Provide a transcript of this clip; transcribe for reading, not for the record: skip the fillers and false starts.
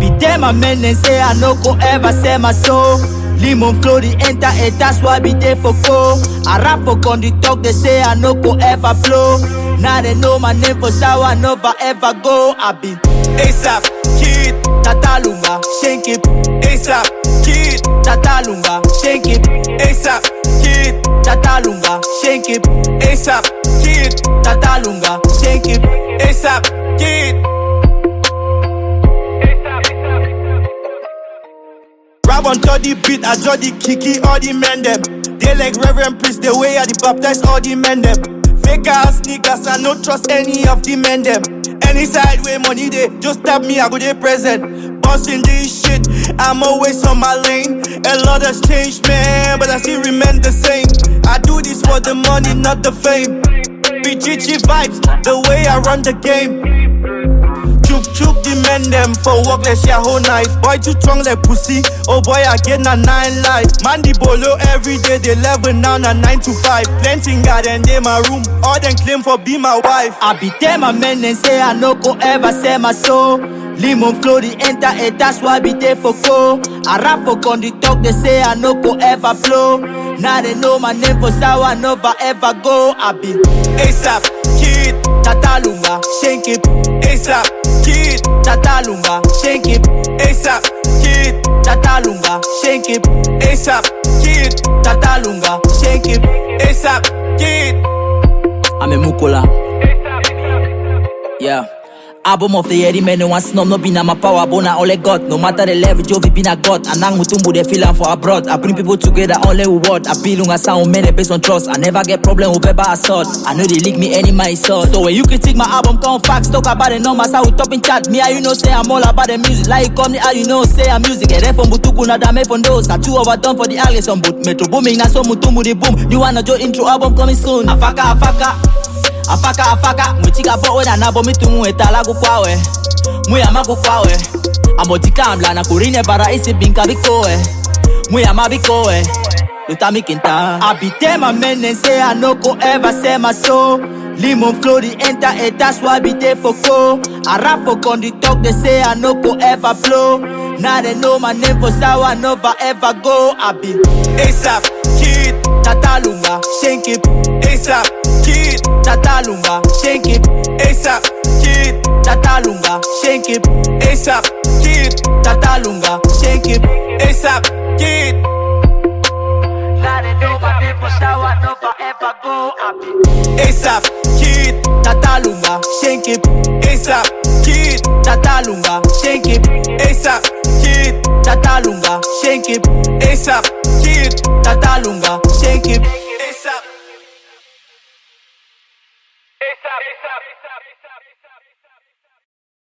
be there, my men, and say I no go ever sell my soul. Limon flow the enter it, that's why I be there for go. I rap for on the talk, they say I no go ever blow. Now they know my name for sour, I never ever go. I be ASAP Kid, Tatalunga, shake it. ASAP Kid, Tatalunga, shake it. ASAP Kid, Tatalunga, shake it. ASAP Kid, Tatalunga, shake it. ASAP Kid. Rap on the beat, I draw the kiki, all the men them. They like Reverend Priest, the way I the baptize all the men them. Fake ass niggas, I no trust any of the men them. Any side way money they just tap me, I go there present. Bossing this shit, I'm always on my lane. A lot has changed, man, but I still remain the same. I do this for the money, not the fame. BGG vibes, the way I run the game. Chook the men them for work, let's share whole knife. Boy too strong like pussy, oh boy I get na 9 life. Man the bolo every day, they level now na 9 to 5. Plenty garden they my room, all them claim for be my wife. I be there my men and say I no go ever sell my soul. Limon flow the enter it, that's why I be there for go. I rap for on the talk, they say I no go ever blow. Now they know my name for sour, I never ever go. I be ASAP Kid, Tatalunga, shake it. ASAP Kid, Tatalunga, shake it. ASAP Kid, Tatalunga, shake it. ASAP Kid, Tatalunga, shake it. ASAP Kid. I'm a Mukola. Yeah. Album of the year, the men want snom, no be na my power, bona only God. No matter the level, Jovi be na God. Anang mutumbu they feel for abroad. I bring people together only with what. I belong a sound many based on trust. I never get problem with ever assault. I know they leak me any my source. So when you critique my album, come facts, talk about the numbers, I will top in chat. Me, you know, say I'm all about the music. Like come the you know, say I'm music. And then from Butuku, na dame from those. I 2 overdone for the alias on boot. Metro booming, na so mutumbu the boom. You wanna jo intro album coming soon. Afaka. Afaka, mwitika po wena nabo mitungu etala kukwawe. Muyama kukwawe. Amotika amla na kurine para isi binka bikowe. Muyama bikowe. Lutami kinta. I be there my men and say I no go ever sell my soul. Limon flow the enter it, that's why I be there for go. I rap for on the talk, they say I no go ever blow. Now they know my name for sour, I never ever go. I be ASAP Kid, Tatalunga, shake it. ASAP Kid, Tatalunga, shake it. ASAP Kid, Tatalunga, shake it. ASAP Kid, Tatalunga, shake it. ASAP Kid. Now they know my name for sour, I never ever go. I be ASAP Kid, Tatalunga, shake it. ASAP Kid, Tatalunga, shake it. ASAP Kid, Tatalunga, shake it. ASAP Kid, Tatalunga, shake it. ASAP. ASAP.